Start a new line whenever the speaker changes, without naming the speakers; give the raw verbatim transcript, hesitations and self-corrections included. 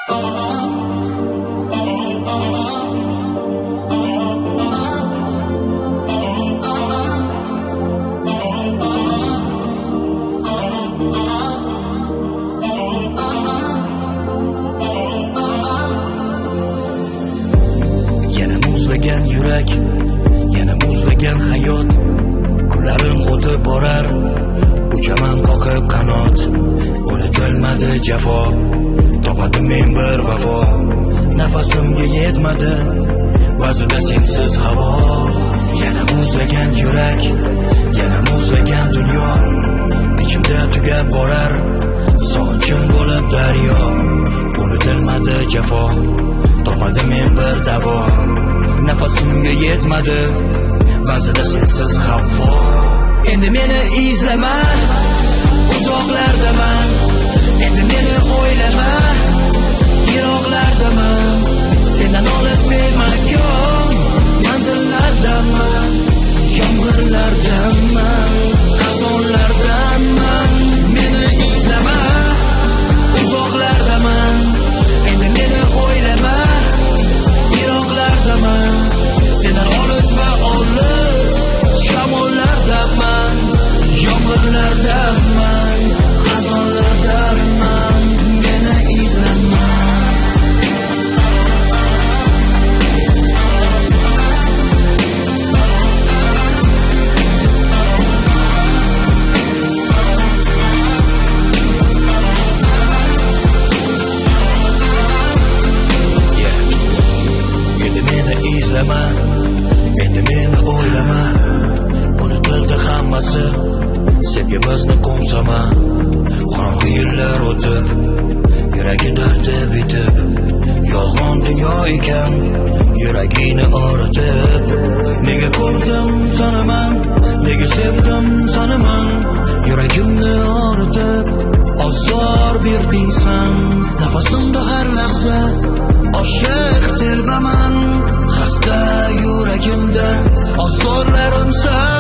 muzlagan yurak, yana muzlagan hayot. Kunlarim o'tib borar, uchaman qoqib qanot. Unutilmadi jafo, topadim men bir vafo. Nafasimga yetmadi, ba'zida sensiz havo. Yana muzlagan yurak, yana muzlagan dunyo. Ichimda tugab borar, sog'inchim bo'lib daryo. Unutilmadi jafo, topadim men bir davo. Nafasimga yetmadi, ba'zida sensiz havo. Endi meni izlama, uzoqlardaman. Endi meni o'ylama, yiroqlardaman. Sendan olis bilmagan manzillardaman. Yomg'irlardaman, xazonlardaman. Meni izlama, uzoqlardaman. Endi meni o'ylama, yiroqlardaman. Sendan olis va olis shamollardaman. Yomg'irlardaman, xazonlardaman. Meni izlama. Izlama, endi meni o'ylama. Unutildi hammasi, sevgimizni qo'msama. Qorong'u yillar o'tib, yuragim dardi bitib. Yolg'on dunyo ekan, yuragingni og'ritib. Nega ko'rdim sanaman, nega sevdim sanaman. Yuragimni og'ritib, ozor berding san. Nafasimda har lahza oshiq telbaman. Xasta yuragimda ozorlarim san.